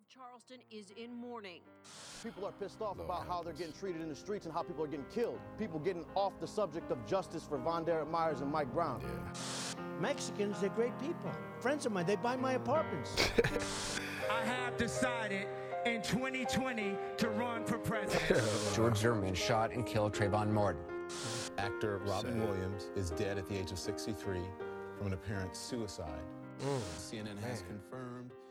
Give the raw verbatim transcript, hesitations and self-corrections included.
Charleston is in mourning. People are pissed off about how they're getting treated in the streets and how people are getting killed. People getting off the subject of justice for Von Derek Myers and Mike Brown. Yeah. Mexicans, they're great people. Friends of mine, they buy my apartments. I have decided in twenty twenty to run for president. George Zimmerman shot and killed Trayvon Martin. Actor Robin Sad. Williams is dead at the age of sixty-three from an apparent suicide. Mm. C N N has Man. confirmed